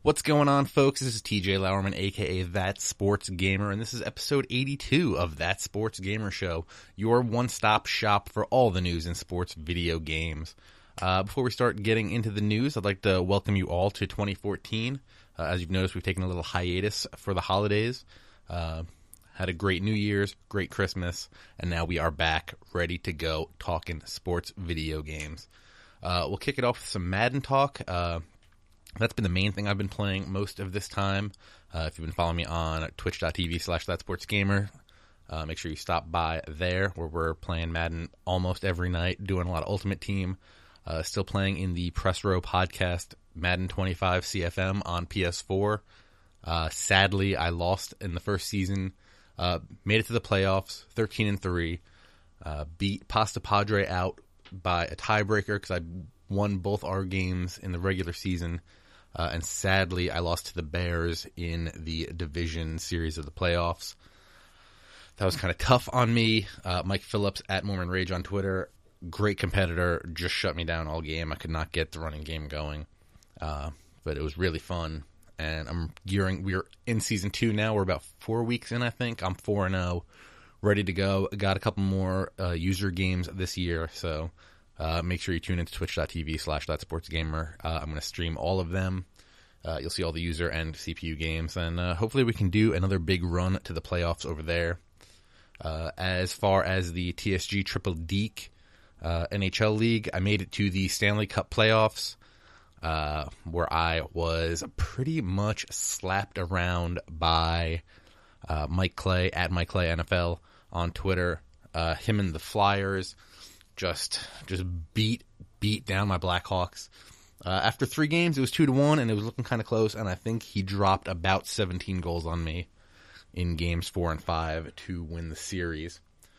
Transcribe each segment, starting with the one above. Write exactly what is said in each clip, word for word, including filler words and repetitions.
What's going on, folks? This is T J Lauerman, aka That Sports Gamer, and this is episode eighty-two of That Sports Gamer Show, your one-stop shop for all the news in sports video games. Uh, before we start getting into the news, I'd like to welcome you all to twenty fourteen. Uh, as you've noticed, we've taken a little hiatus for the holidays. Uh, had a great New Year's, great Christmas, and now we are back, ready to go, talking sports video games. Uh, we'll kick it off with some Madden talk. Uh, That's been the main thing I've been playing most of this time. Uh, if you've been following me on twitch.tv slash thatsportsgamer, uh, make sure you stop by there where we're playing Madden almost every night, doing a lot of Ultimate Team. Uh, still playing in the Press Row podcast, Madden twenty-five C F M on P S four. Uh, sadly, I lost in the first season. Uh, made it to the playoffs, thirteen and three. Uh, beat Pasta Padre out by a tiebreaker because I won both our games in the regular season. Uh, and sadly, I lost to the Bears in the division series of the playoffs. That was kind of tough on me. Uh, Mike Phillips at Mormon Rage on Twitter, great competitor, just shut me down all game. I could not get the running game going. Uh, but it was really fun. And I'm gearing, we're in season two now. We're about four weeks in, I think. I'm four and oh, ready to go. Got a couple more uh, user games this year, so Uh, make sure you tune into twitch.tv slash thatsportsgamer. Uh, I'm going to stream all of them. Uh, you'll see all the user and C P U games, and uh, hopefully we can do another big run to the playoffs over there. Uh, as far as the T S G Triple Deke uh, N H L League, I made it to the Stanley Cup playoffs, uh, where I was pretty much slapped around by uh, Mike Clay at Mike Clay N F L on Twitter. Uh, him and the Flyers Just, just beat, beat down my Blackhawks. Uh, after three games, it was two to one, and it was looking kind of close. And I think he dropped about seventeen goals on me in games four and five to win the series.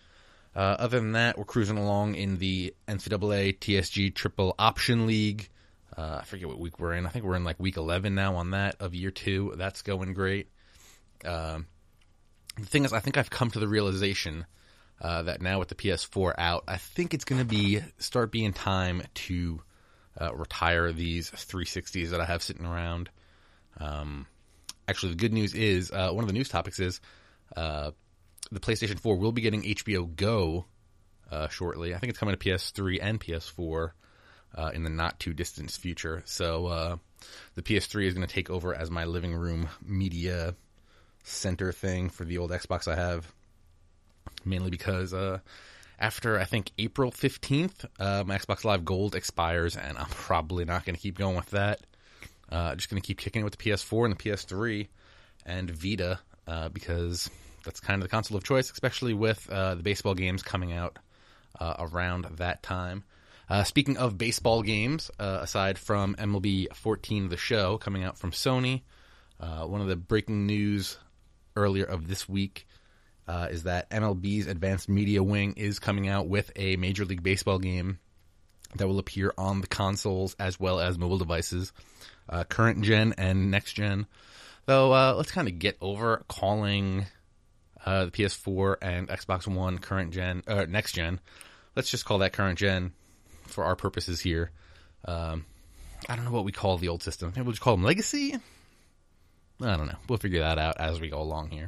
Uh, other than that, we're cruising along in the N C double A T S G Triple Option League. Uh, I forget what week we're in. I think we're in like week eleven now on that of year two. That's going great. Um, the thing is, I think I've come to the realization Uh, that now with the P S four out, I think it's going to be start being time to uh, retire these three sixties that I have sitting around. Um, actually, the good news is, uh, one of the news topics is uh, the PlayStation four will be getting H B O Go uh, shortly. I think it's coming to P S three and P S four uh, in the not-too-distant future. So uh, the P S three is going to take over as my living room media center thing for the old Xbox I have. Mainly because uh, after, I think, April fifteenth, uh, my Xbox Live Gold expires, and I'm probably not going to keep going with that. Uh, just going to keep kicking it with the P S four and the P S three and Vita, uh, because that's kind of the console of choice, especially with uh, the baseball games coming out uh, around that time. Uh, speaking of baseball games, uh, aside from M L B fourteen The Show coming out from Sony, uh, one of the breaking news earlier of this week Uh, is that M L B's Advanced Media Wing is coming out with a Major League Baseball game that will appear on the consoles as well as mobile devices, uh, current gen and next gen. Though, uh, let's kind of get over calling uh, the P S four and Xbox One current gen, uh, next gen. Let's just call that current gen for our purposes here. Um, I don't know what we call the old system. Maybe we'll just call them Legacy? I don't know. We'll figure that out as we go along here.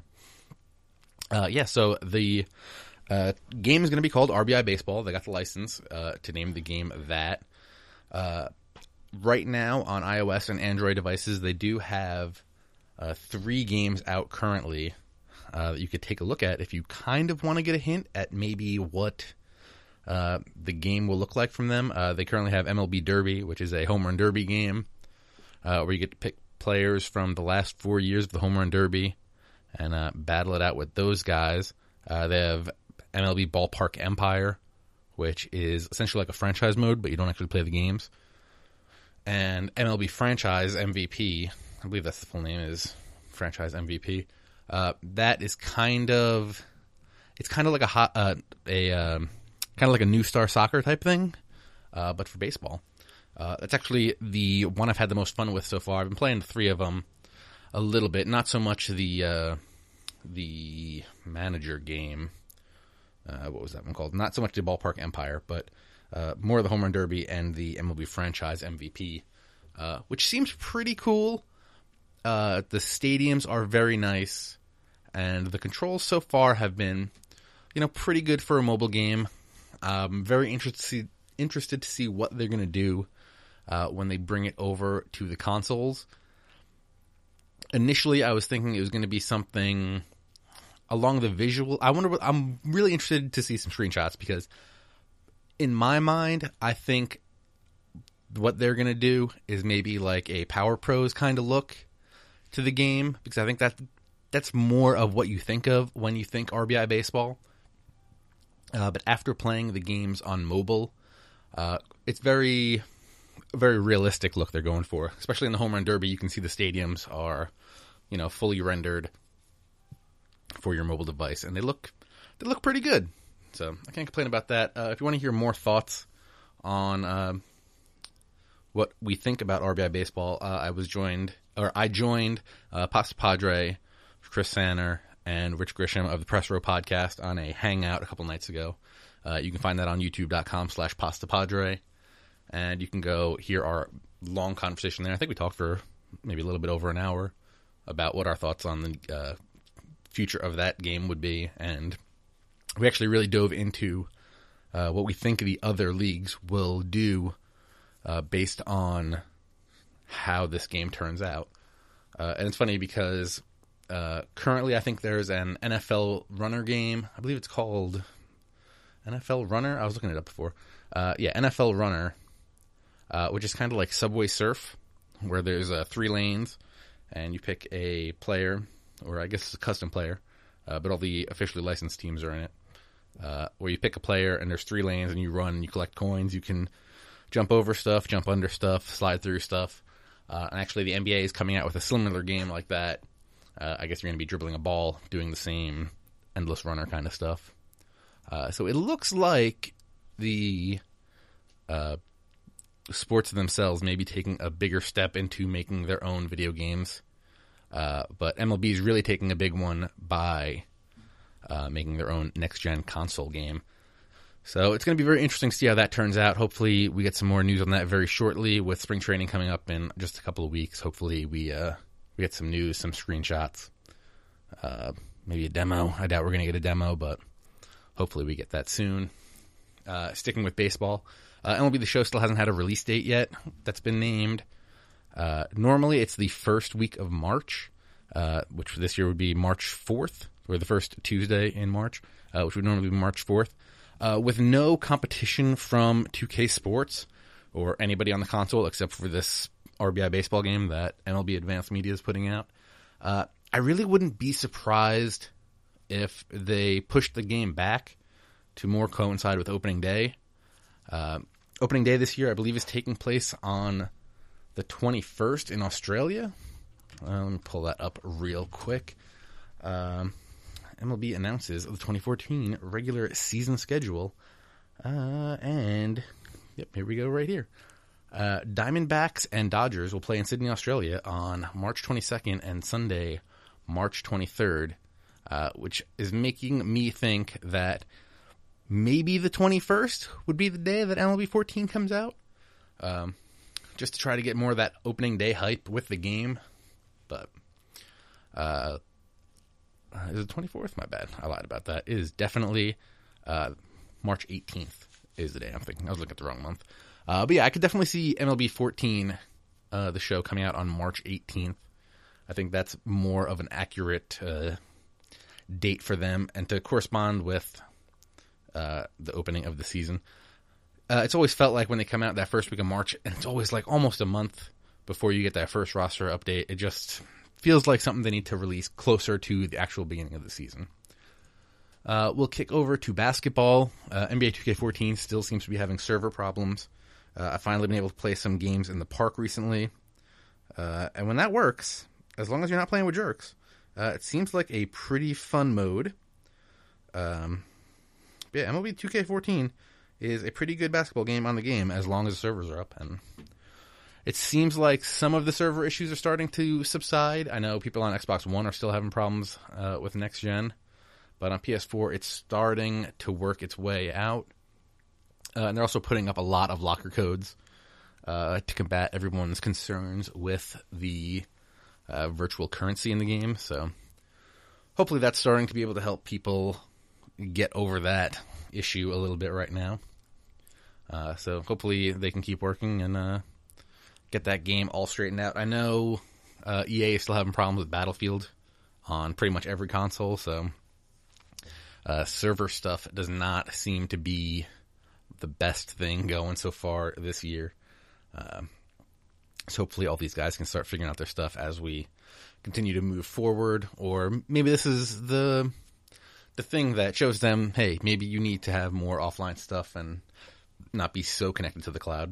Uh, yeah, so the uh, game is going to be called R B I Baseball. They got the license uh, to name the game that. Uh, right now on iOS and Android devices, they do have uh, three games out currently uh, that you could take a look at if you kind of want to get a hint at maybe what uh, the game will look like from them. Uh, they currently have M L B Derby, which is a home run derby game uh, where you get to pick players from the last four years of the home run derby and uh, battle it out with those guys. Uh, they have M L B Ballpark Empire, which is essentially like a franchise mode, but you don't actually play the games. And M L B Franchise M V P, I believe that's the full name, is Franchise M V P. Uh, that is kind of, it's kind of like a hot, uh, a um, kind of like a New Star Soccer type thing, uh, but for baseball. Uh, that's actually the one I've had the most fun with so far. I've been playing three of them a little bit, not so much the uh, the manager game. Uh, what was that one called? Not so much the Ballpark Empire, but uh, more of the Home Run Derby and the M L B Franchise M V P, uh, which seems pretty cool. Uh, the stadiums are very nice, and the controls so far have been, you know, pretty good for a mobile game. I'm very interested interested to see what they're going to do uh, when they bring it over to the consoles. Initially, I was thinking it was going to be something along the visual. I wonder. What, I'm really interested to see some screenshots because, in my mind, I think what they're going to do is maybe like a Power Pros kind of look to the game, because I think that that's more of what you think of when you think R B I Baseball. Uh, but after playing the games on mobile, uh, it's very, very realistic look they're going for. Especially in the Home Run Derby, you can see the stadiums are, you know, fully rendered for your mobile device, and they look they look pretty good. So I can't complain about that. Uh, if you want to hear more thoughts on uh, what we think about R B I Baseball, uh, I was joined, or I joined uh, Pasta Padre, Chris Sanner, and Rich Grisham of the Press Row Podcast on a hangout a couple nights ago. Uh, you can find that on youtube.com slash Pasta Padre, and you can go hear our long conversation there. I think we talked for maybe a little bit over an hour about what our thoughts on the uh, future of that game would be, and we actually really dove into uh, what we think the other leagues will do uh, based on how this game turns out. Uh, and it's funny because uh, currently I think there's an N F L runner game. I believe it's called N F L Runner. I was looking it up before. Uh, yeah, N F L Runner, uh, which is kind of like Subway Surf, where there's uh, three lanes, and you pick a player, or I guess it's a custom player, uh, but all the officially licensed teams are in it, uh, where you pick a player, and there's three lanes, and you run, and you collect coins. You can jump over stuff, jump under stuff, slide through stuff. Uh, and actually, the N B A is coming out with a similar game like that. Uh, I guess you're going to be dribbling a ball, doing the same endless runner kind of stuff. Uh, so it looks like the uh, sports themselves may be taking a bigger step into making their own video games. Uh, but M L B is really taking a big one by uh, making their own next-gen console game. So it's going to be very interesting to see how that turns out. Hopefully we get some more news on that very shortly with spring training coming up in just a couple of weeks. Hopefully we uh, we get some news, some screenshots, uh, maybe a demo. I doubt we're going to get a demo, but hopefully we get that soon. Uh, sticking with baseball, uh, M L B The Show still hasn't had a release date yet that's been named. Uh, normally it's the first week of March, uh, which this year would be March fourth, or the first Tuesday in March, uh, which would normally be March fourth. Uh, with no competition from two K Sports or anybody on the console except for this R B I baseball game that M L B Advanced Media is putting out, uh, I really wouldn't be surprised if they pushed the game back to more coincide with opening day. Uh, opening day this year, I believe, is taking place on the twenty-first in Australia. Uh, let me pull that up real quick. Um... M L B announces the twenty fourteen regular season schedule. Uh, and, yep, here we go right here. Uh, Diamondbacks and Dodgers will play in Sydney, Australia on March twenty-second and Sunday, March twenty-third, uh, which is making me think that maybe the twenty-first would be the day that M L B fourteen comes out. Um, just to try to get more of that opening day hype with the game. But, uh... Uh, is it twenty-fourth? My bad. I lied about that. It is definitely uh, March eighteenth is the day I'm thinking. I was looking at the wrong month. Uh, but yeah, I could definitely see M L B fourteen, uh, the show, coming out on March eighteenth. I think that's more of an accurate uh, date for them and to correspond with uh, the opening of the season. Uh, it's always felt like when they come out that first week of March, and it's always like almost a month before you get that first roster update. It just feels like something they need to release closer to the actual beginning of the season. Uh, we'll kick over to basketball. Uh, N B A two K fourteen still seems to be having server problems. Uh, I've finally been able to play some games in the park recently. Uh, and when that works, as long as you're not playing with jerks, uh, it seems like a pretty fun mode. Um, yeah, M L B two K fourteen is a pretty good basketball game on the game as long as the servers are up, and it seems like some of the server issues are starting to subside. I know people on Xbox One are still having problems uh, with next gen, but on P S four it's starting to work its way out. Uh, and they're also putting up a lot of locker codes uh, to combat everyone's concerns with the uh, virtual currency in the game. So hopefully that's starting to be able to help people get over that issue a little bit right now. Uh, so hopefully they can keep working and uh, get that game all straightened out. I know uh, E A is still having problems with Battlefield on pretty much every console, so uh, server stuff does not seem to be the best thing going so far this year. Uh, so hopefully all these guys can start figuring out their stuff as we continue to move forward, or maybe this is the the thing that shows them, hey, maybe you need to have more offline stuff and not be so connected to the cloud.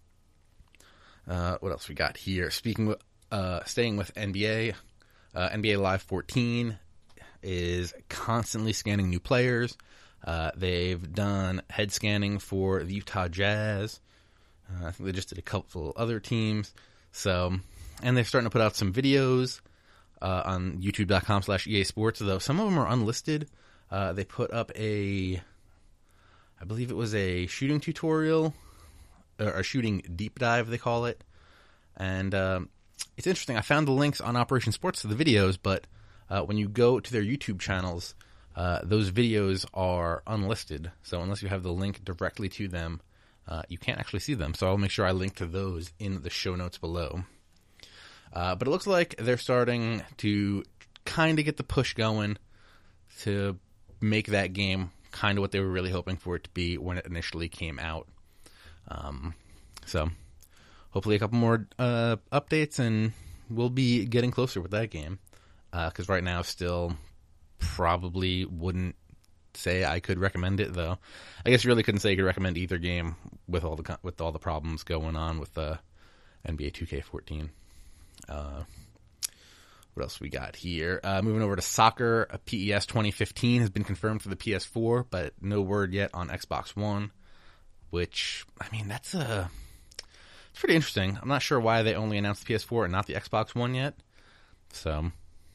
Uh, what else we got here? Speaking, with, uh, staying with N B A, uh, N B A Live fourteen is constantly scanning new players. Uh, they've done head scanning for the Utah Jazz. Uh, I think they just did a couple other teams. So, and they're starting to put out some videos uh, on YouTube.com slash EA Sports, though some of them are unlisted. Uh, they put up a, I believe it was a shooting tutorial, or a shooting deep dive, they call it. And um, it's interesting. I found the links on Operation Sports to the videos, but uh, when you go to their YouTube channels, uh, those videos are unlisted. So unless you have the link directly to them, uh, you can't actually see them. So I'll make sure I link to those in the show notes below. Uh, but it looks like they're starting to kind of get the push going to make that game kind of what they were really hoping for it to be when it initially came out. Um, so hopefully a couple more uh, updates and we'll be getting closer with that game. Because uh, right now still probably wouldn't say I could recommend it, though. I guess you really couldn't say you could recommend either game with all the with all the problems going on with uh, N B A two K fourteen. Uh, what else we got here? Uh, moving over to soccer, P E S twenty fifteen has been confirmed for the P S four, but no word yet on Xbox One. Which, I mean, that's a it's pretty interesting. I'm not sure why they only announced the P S four and not the Xbox One yet. So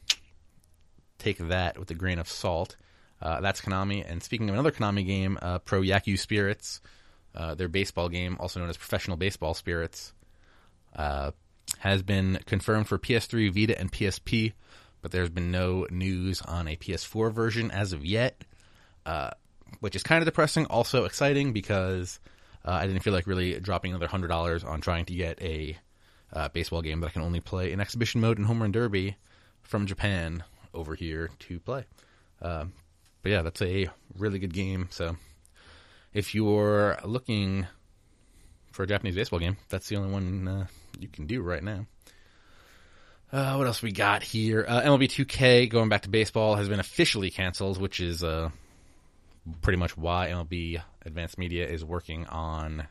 take that with a grain of salt. Uh, that's Konami. And speaking of another Konami game, uh, Pro Yaku Spirits, uh, their baseball game, also known as Professional Baseball Spirits, uh, has been confirmed for P S three, Vita, and P S P, but there's been no news on a P S four version as of yet, uh, which is kind of depressing, also exciting, because uh, I didn't feel like really dropping another one hundred dollars on trying to get a uh, baseball game that I can only play in exhibition mode and home run derby from Japan over here to play. Uh, but yeah, that's a really good game, so if you're looking for a Japanese baseball game, that's the only one uh, you can do right now. Uh, what else we got here? Uh, M L B two K, going back to baseball, has been officially canceled, which is uh, pretty much why M L B Advanced Media is working on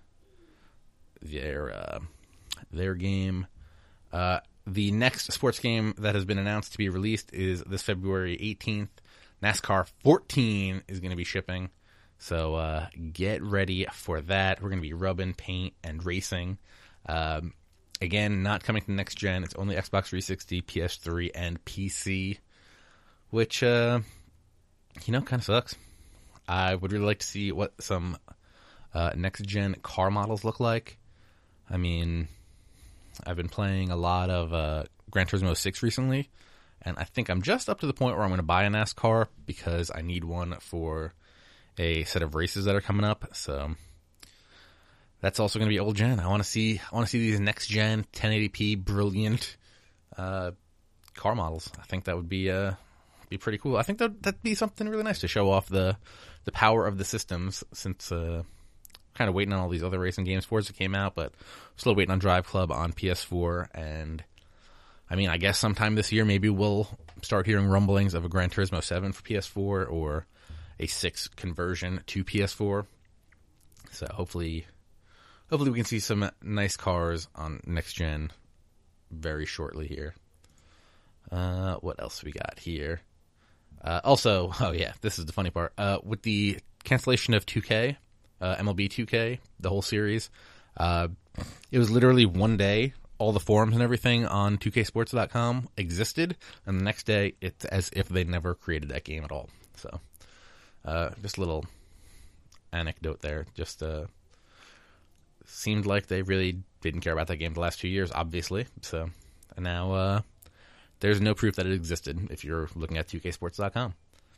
their uh, their game. Uh, the next sports game that has been announced to be released is this February eighteenth. NASCAR fourteen is going to be shipping. So uh, get ready for that. We're going to be rubbing, paint, and racing. Um, again, not coming to next gen. It's only Xbox three sixty, P S three, and P C, which, uh, you know, kind of sucks. I would really like to see what some uh, next gen car models look like. I mean, I've been playing a lot of uh, Gran Turismo six recently, and I think I'm just up to the point where I'm going to buy a NASCAR because I need one for a set of races that are coming up. So that's also going to be old gen. I want to see I want to see these next gen ten eighty p brilliant uh, car models. I think that would be uh be pretty cool. I think that that'd be something really nice to show off the the power of the systems, since uh, kind of waiting on all these other racing games. Forza came out, but still waiting on Drive Club on P S four. And I mean, I guess sometime this year maybe we'll start hearing rumblings of a Gran Turismo seven for P S four or a six conversion to P S four. So hopefully, hopefully we can see some nice cars on next gen very shortly here. Uh, what else we got here? Uh, also, oh yeah, this is the funny part. Uh, with the cancellation of two K, uh, M L B two K, the whole series, uh, it was literally one day, all the forums and everything on two K sports dot com existed, and the next day, it's as if they never created that game at all. So, uh, just a little anecdote there. Just, uh, seemed like they really didn't care about that game the last two years, obviously. So, and now, uh, there's no proof that it existed if you're looking at two K sports dot com.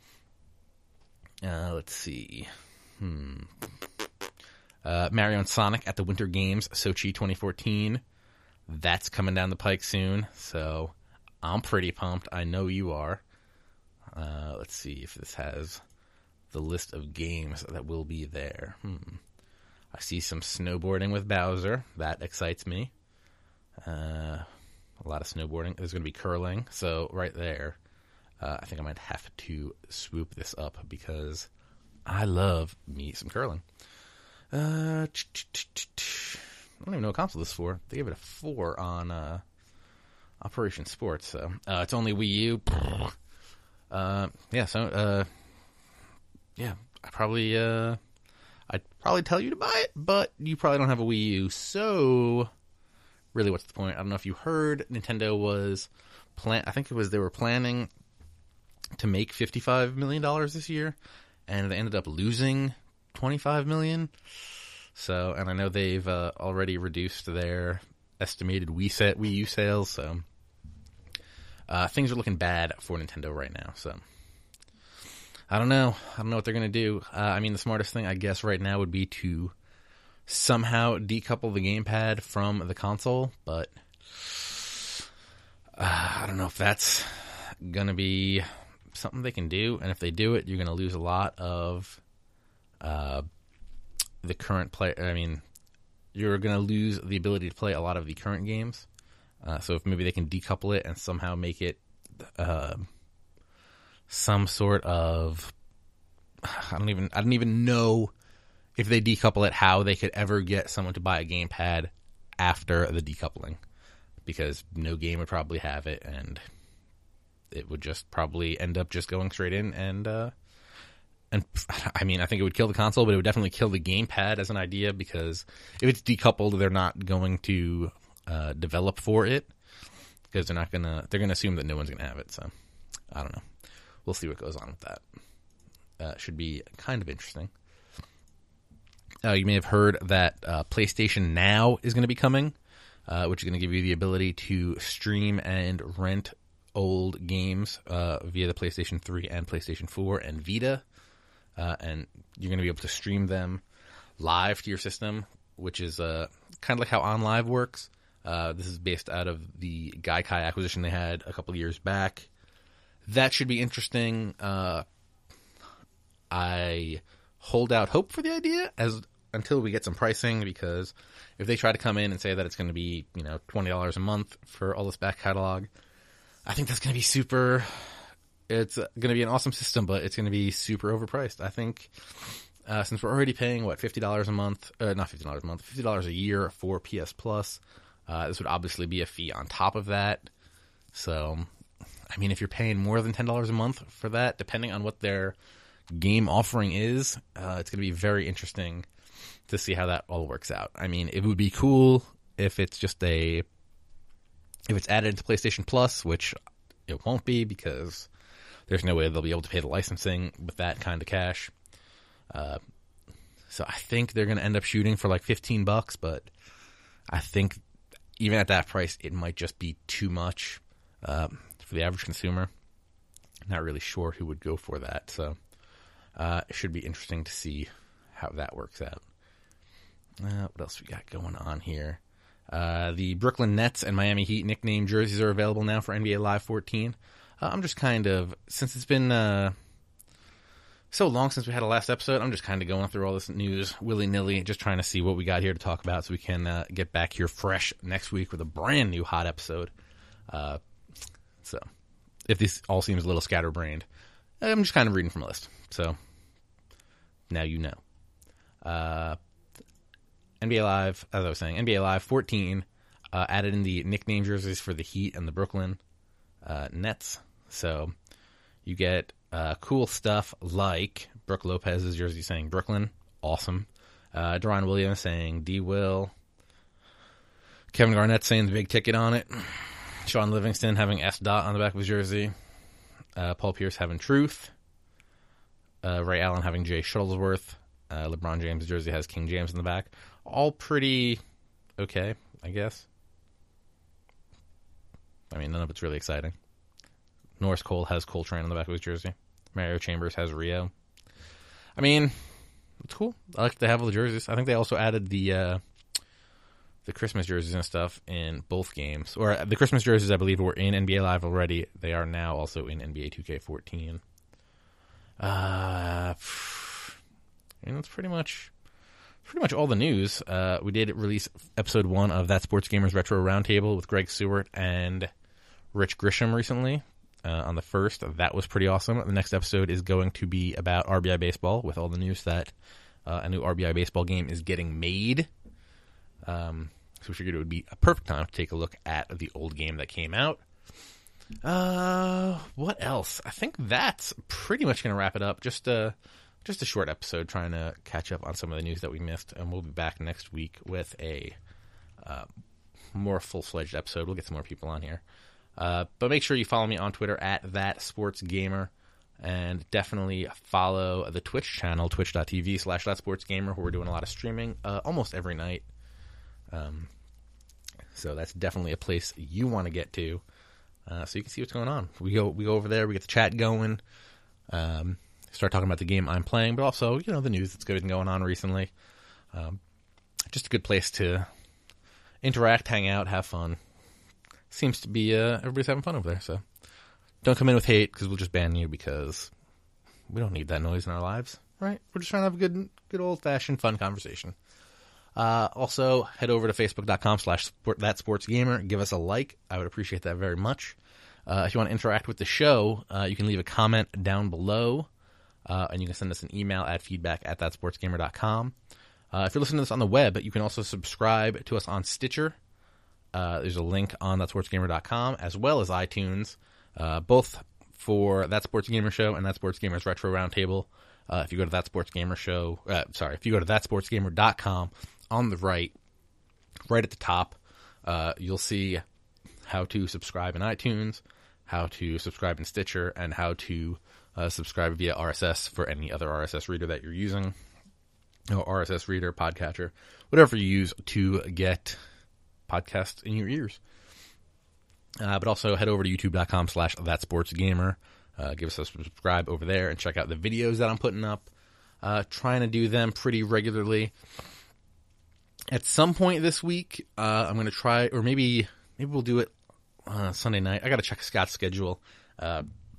Uh, let's see. Hmm. Uh, Mario and Sonic at the Winter Games, Sochi twenty fourteen. That's coming down the pike soon, so I'm pretty pumped. I know you are. Uh, let's see if this has the list of games that will be there. Hmm. I see some snowboarding with Bowser. That excites me. Uh, a lot of snowboarding. There's going to be curling, so right there, uh, I think I might have to swoop this up because I love me some curling. Uh, I don't even know what console this is for. They gave it a four on uh, Operation Sports, so uh, it's only Wii U. Uh, yeah, so uh, yeah, I probably uh, I'd probably tell you to buy it, but you probably don't have a Wii U, so really, what's the point? I don't know if you heard Nintendo was plan. I think it was they were planning to make fifty-five million dollars this year, and they ended up losing twenty-five million dollars. So, and I know they've uh, already reduced their estimated Wii set Wii U sales, so uh, things are looking bad for Nintendo right now. So, I don't know. I don't know what they're going to do. Uh, I mean, the smartest thing, I guess, right now would be to somehow decouple the gamepad from the console, but uh, I don't know if that's going to be something they can do, and if they do it, you're going to lose a lot of uh, the current play. I mean, you're going to lose the ability to play a lot of the current games. Uh, so if maybe they can decouple it and somehow make it uh, some sort of, I don't even, I don't even know if they decouple it how they could ever get someone to buy a gamepad after the decoupling, because no game would probably have it, and it would just probably end up just going straight in and. Uh, And I mean, I think it would kill the console, but it would definitely kill the gamepad as an idea, because if it's decoupled, they're not going to uh, develop for it, because they're not gonna. They're gonna assume that no one's gonna have it. So I don't know. We'll see what goes on with that. Uh, should be kind of interesting. Uh, you may have heard that uh, PlayStation Now is going to be coming, uh, which is going to give you the ability to stream and rent old games uh, via the PlayStation three and PlayStation four and Vita. Uh, and you're going to be able to stream them live to your system, which is uh, kind of like how OnLive works. Uh, this is based out of the Gaikai acquisition they had a couple of years back. That should be interesting. Uh, I hold out hope for the idea as until we get some pricing, because if they try to come in and say that it's going to be, you know, twenty dollars a month for all this back catalog, I think that's going to be super... It's going to be an awesome system, but it's going to be super overpriced. I think uh, since we're already paying, what, fifty dollars a month, uh, not fifty dollars a month, fifty dollars a year for P S Plus, uh, this would obviously be a fee on top of that. So, I mean, if you're paying more than ten dollars a month for that, depending on what their game offering is, uh, it's going to be very interesting to see how that all works out. I mean, it would be cool if it's just a, if it's added to PlayStation Plus, which it won't be, because there's no way they'll be able to pay the licensing with that kind of cash. Uh, so I think they're going to end up shooting for like fifteen bucks, but I think even at that price, it might just be too much uh, for the average consumer. Not really sure who would go for that. So uh, it should be interesting to see how that works out. Uh, what else we got going on here? Uh, the Brooklyn Nets and Miami Heat nickname jerseys are available now for N B A Live fourteen. Uh, I'm just kind of, since it's been uh, so long since we had a last episode, I'm just kind of going through all this news willy-nilly, just trying to see what we got here to talk about so we can uh, get back here fresh next week with a brand new hot episode. Uh, so, if this all seems a little scatterbrained, I'm just kind of reading from a list. So, now you know. Uh, N B A Live, as I was saying, N B A Live fourteen uh, added in the nickname jerseys for the Heat and the Brooklyn uh, Nets. So you get uh, cool stuff like Brooke Lopez's jersey saying Brooklyn, awesome. Uh, Deron Williams saying D-Will. Kevin Garnett saying the big ticket on it. Sean Livingston having S. Dot on the back of his jersey. Uh, Paul Pierce having Truth. Uh, Ray Allen having Jay Shuttlesworth. Uh, LeBron James' jersey has King James in the back. All pretty okay, I guess. I mean, none of it's really exciting. Norris Cole has Coltrane on the back of his jersey. Mario Chambers has Rio. I mean, it's cool. I like to have all the jerseys. I think they also added the uh, the Christmas jerseys and stuff in both games. Or the Christmas jerseys, I believe, were in N B A Live already. They are now also in N B A two K fourteen. Uh, and that's pretty much pretty much all the news. Uh, we did release episode one of That Sports Gamers Retro Roundtable with Greg Seward and Rich Grisham recently. Uh, on the first, that was pretty awesome. The next episode is going to be about R B I Baseball with all the news that uh, a new R B I Baseball game is getting made. Um, so we figured it would be a perfect time to take a look at the old game that came out. Uh, what else? I think that's pretty much going to wrap it up. Just a, just a short episode trying to catch up on some of the news that we missed. And we'll be back next week with a uh, more full-fledged episode. We'll get some more people on here. Uh, but make sure you follow me on Twitter at That Sports Gamer, and definitely follow the Twitch channel, twitch.tv slash That Sports Gamer, where we're doing a lot of streaming uh, almost every night. Um, so that's definitely a place you want to get to, uh, so you can see what's going on. We go we go over there, we get the chat going, um, start talking about the game I'm playing, but also, you know, the news that's been going on recently. Um, just a good place to interact, hang out, have fun. Seems to be uh, everybody's having fun over there, so don't come in with hate, because we'll just ban you, because we don't need that noise in our lives, right? We're just trying to have a good, good old-fashioned fun conversation. Uh, also, head over to facebook.com slash that sports gamer. Give us a like. I would appreciate that very much. Uh, if you want to interact with the show, uh, you can leave a comment down below, uh, and you can send us an email at feedback at that sports gamer dot com. Uh, if you're listening to this on the web, you can also subscribe to us on Stitcher. Uh, there's a link on that sports gamer dot com, as well as iTunes, uh, both for That Sports Gamer Show and That Sports Gamers Retro Roundtable. Uh, if you go to That Sports Gamer Show, uh, sorry, if you go to that sports gamer dot com, on the right, right at the top, uh, you'll see how to subscribe in iTunes, how to subscribe in Stitcher, and how to uh, subscribe via R S S for any other R S S reader that you're using. Or R S S reader, podcatcher, whatever you use to get podcasts in your ears. Uh, but also head over to youtube.com slash that sports gamer. Uh, give us a subscribe over there and check out the videos that I'm putting up. Uh, trying to do them pretty regularly. At some point this week, uh, I'm going to try, or maybe maybe we'll do it uh, Sunday night. I got to check Scott's schedule. Uh,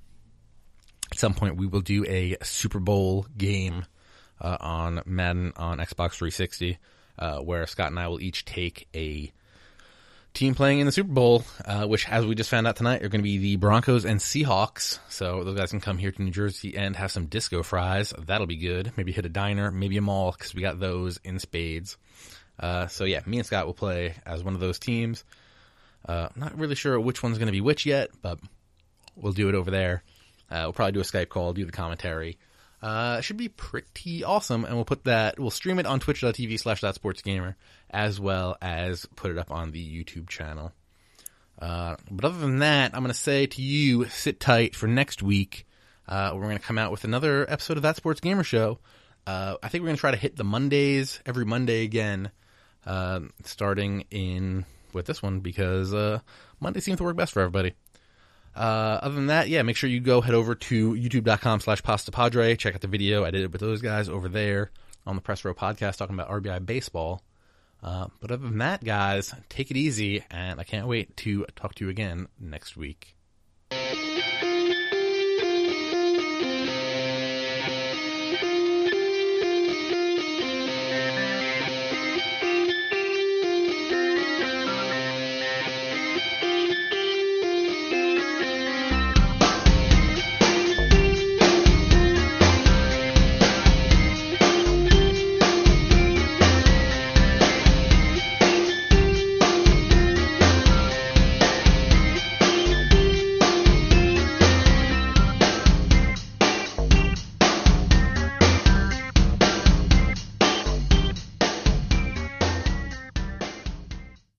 at some point, we will do a Super Bowl game uh, on Madden on Xbox three sixty, uh, where Scott and I will each take a team playing in the Super Bowl, uh, which, as we just found out tonight, are going to be the Broncos and Seahawks. So those guys can come here to New Jersey and have some disco fries. That'll be good. Maybe hit a diner, maybe a mall, because we got those in spades. Uh, so yeah, me and Scott will play as one of those teams. Uh, not really sure which one's going to be which yet, but we'll do it over there. Uh, we'll probably do a Skype call, do the commentary. Uh, it should be pretty awesome, and we'll put that, we'll stream it on twitch.tv slash that sports gamer, as well as put it up on the YouTube channel. Uh, but other than that, I'm going to say to you, sit tight for next week. Uh, we're going to come out with another episode of That Sports Gamer Show. Uh, I think we're going to try to hit the Mondays every Monday again, uh, starting in with this one, because uh, Monday seems to work best for everybody. Uh, other than that, yeah, make sure you go head over to youtube.com slash pasta padre. Check out the video I did it with those guys over there on the Press Row podcast talking about R B I baseball. Uh, but other than that, guys, take it easy, and I can't wait to talk to you again next week.